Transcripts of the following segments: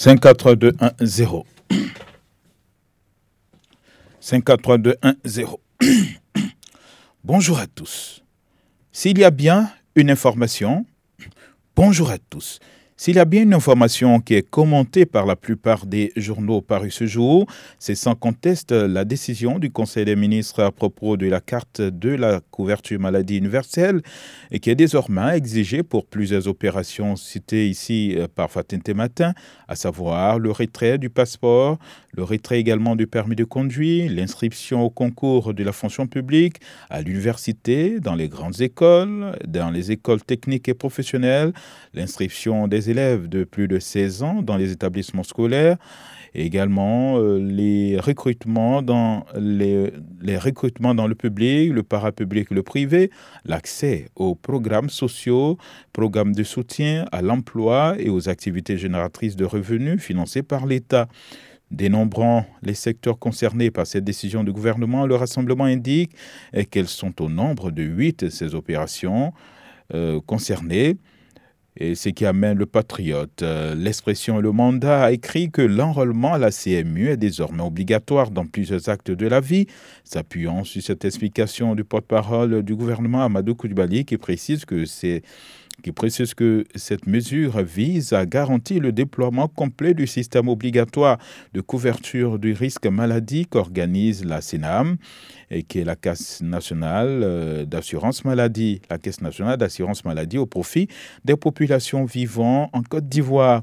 54210. 54210. Bonjour à tous. S'il y a bien une information, bonjour à tous. S'il y a bien une information qui est commentée par la plupart des journaux parus ce jour, c'est sans conteste la décision du Conseil des ministres à propos de la carte de la couverture maladie universelle et qui est désormais exigée pour plusieurs opérations citées ici par Fatin Tematin, à savoir le retrait du passeport, le retrait également du permis de conduire, l'inscription au concours de la fonction publique, à l'université, dans les grandes écoles, dans les écoles techniques et professionnelles, l'inscription des élèves de plus de 16 ans dans les établissements scolaires, et également les recrutements dans le public, le parapublic, le privé, l'accès aux programmes sociaux, programmes de soutien à l'emploi et aux activités génératrices de revenus financées par l'État. Dénombrant les secteurs concernés par cette décision du gouvernement, le rassemblement indique qu'elles sont au nombre de 8 ces opérations concernées. Et ce qui amène le Patriote. L'expression et le mandat a écrit que l'enrôlement à la CMU est désormais obligatoire dans plusieurs actes de la vie, s'appuyant sur cette explication du porte-parole du gouvernement Amadou Coulibaly qui précise que cette mesure vise à garantir le déploiement complet du système obligatoire de couverture du risque maladie qu'organise la CNAM et qui est la Caisse nationale d'assurance maladie. La Caisse nationale d'assurance maladie au profit des populations vivant en Côte d'Ivoire.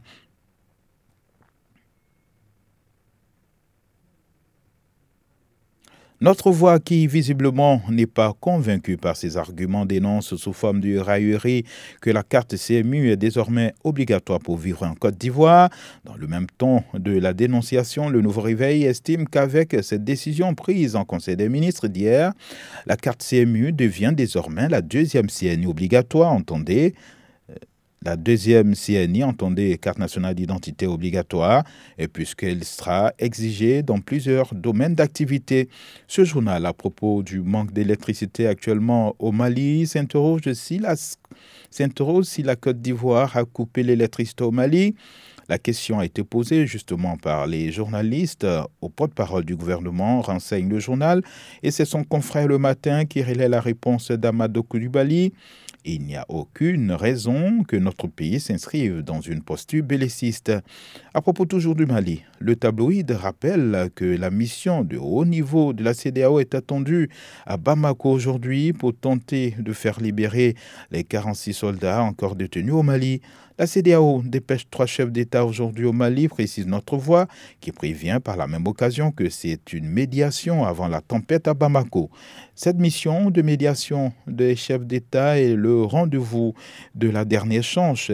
Notre voix, qui visiblement n'est pas convaincue par ces arguments, dénonce sous forme de raillerie que la carte CMU est désormais obligatoire pour vivre en Côte d'Ivoire. Dans le même ton de la dénonciation, le Nouveau Réveil estime qu'avec cette décision prise en Conseil des ministres d'hier, la carte CMU devient désormais la deuxième CNI obligatoire, entendez. La deuxième CNI, entendez, carte nationale d'identité obligatoire, et puisqu'elle sera exigée dans plusieurs domaines d'activité. Ce journal, à propos du manque d'électricité actuellement au Mali, s'interroge si la Côte d'Ivoire a coupé l'électricité au Mali. La question a été posée justement par les journalistes au porte-parole du gouvernement, renseigne le journal, et c'est son confrère Le Matin qui relaie la réponse d'Amadou Coulibaly. Il n'y a aucune raison que notre pays s'inscrive dans une posture belliciste. À propos toujours du Mali, le tabloïd rappelle que la mission de haut niveau de la CEDEAO est attendue à Bamako aujourd'hui pour tenter de faire libérer les 46 soldats encore détenus au Mali. La CEDEAO dépêche 3 chefs d'État aujourd'hui au Mali, précise notre voix, qui prévient par la même occasion que c'est une médiation avant la tempête à Bamako. Cette mission de médiation des chefs d'État est le rendez-vous de la dernière chance,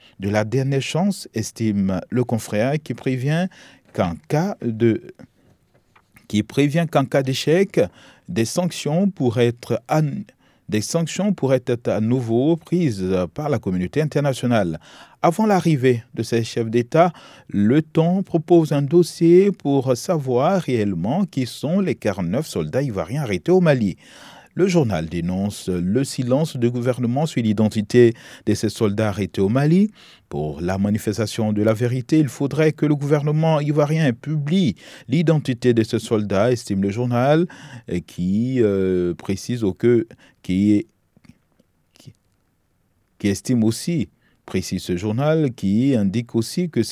estime le confrère, qui prévient qu'en cas d'échec, des sanctions pourraient être à nouveau prises par la communauté internationale. Avant l'arrivée de ces chefs d'État, le Temps propose un dossier pour savoir réellement qui sont les 49 soldats ivoiriens arrêtés au Mali. Le journal dénonce le silence du gouvernement sur l'identité de ces soldats arrêtés au Mali. Pour la manifestation de la vérité, il faudrait que le gouvernement ivoirien publie l'identité de ces soldats, estime le journal, qui précise précise ce journal, qui indique aussi que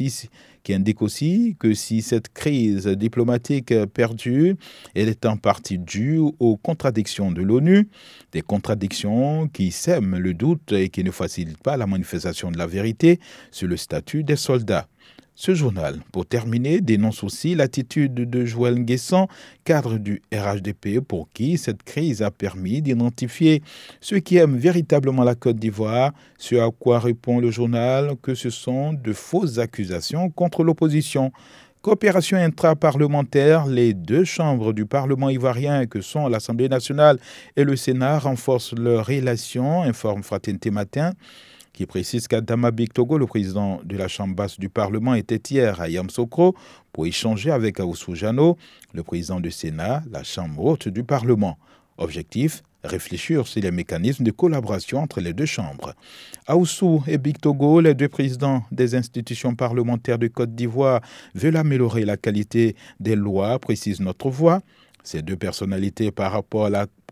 si cette crise diplomatique perdure, elle est en partie due aux contradictions de l'ONU, des contradictions qui sèment le doute et qui ne facilitent pas la manifestation de la vérité sur le statut des soldats. Ce journal, pour terminer, dénonce aussi l'attitude de Joël Nguessan, cadre du RHDP, pour qui cette crise a permis d'identifier ceux qui aiment véritablement la Côte d'Ivoire, ce à quoi répond le journal que ce sont de fausses accusations contre l'opposition. Coopération intra-parlementaire, les 2 chambres du Parlement ivoirien que sont l'Assemblée nationale et le Sénat renforcent leurs relations, informe Fatin Tematin, qui précise qu'Adama Bictogo, le président de la Chambre basse du Parlement, était hier à Yamoussoukro pour échanger avec Aoussou Jano, le président du Sénat, la Chambre haute du Parlement. Objectif, réfléchir sur les mécanismes de collaboration entre les deux chambres. Ahoussou et Big Togo, les deux présidents des institutions parlementaires de Côte d'Ivoire, veulent améliorer la qualité des lois, précise Notre Voix. Ces deux personnalités par rapport à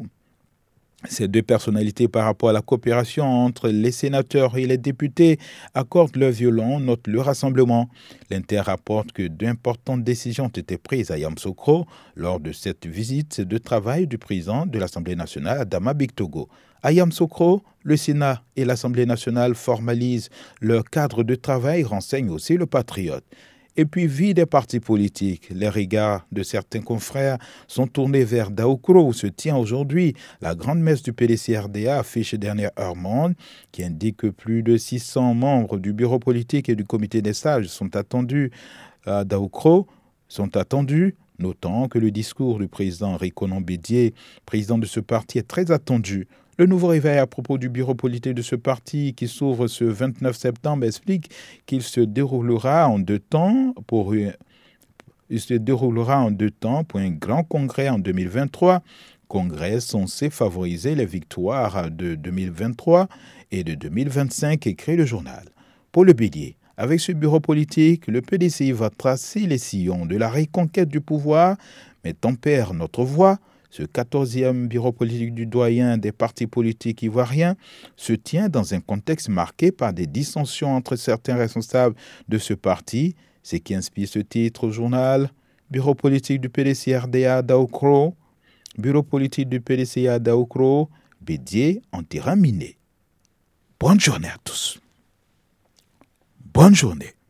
la coopération entre les sénateurs et les députés accordent leur violon, note le rassemblement. L'Inter rapporte que d'importantes décisions ont été prises à Yamoussoukro lors de cette visite de travail du président de l'Assemblée nationale, Adama Bictogo. À Yamoussoukro, le Sénat et l'Assemblée nationale formalisent leur cadre de travail, renseigne aussi le Patriote. Et puis, vie des partis politiques, les regards de certains confrères sont tournés vers Daoukro, où se tient aujourd'hui la grande messe du PDC-RDA, affiche dernière heure monde, qui indique que plus de 600 membres du bureau politique et du comité des sages sont attendus à Daoukro, notant que le discours du président Rikonon Bédié, président de ce parti, est très attendu. Le nouveau réveil à propos du bureau politique de ce parti qui s'ouvre ce 29 septembre explique qu'il se déroulera en deux temps pour un grand congrès en 2023. Congrès censé favoriser les victoires de 2023 et de 2025, écrit le journal. Pour le Bélier, avec ce bureau politique, le PDCI va tracer les sillons de la reconquête du pouvoir, mais tempère notre voix. Ce 14e bureau politique du doyen des partis politiques ivoiriens se tient dans un contexte marqué par des dissensions entre certains responsables de ce parti, ce qui inspire ce titre au journal. Bureau politique du PDC-RDA Daoukro, bureau politique du PDC Daoukro, Bédié en terrain miné. Bonne journée à tous. Bonne journée.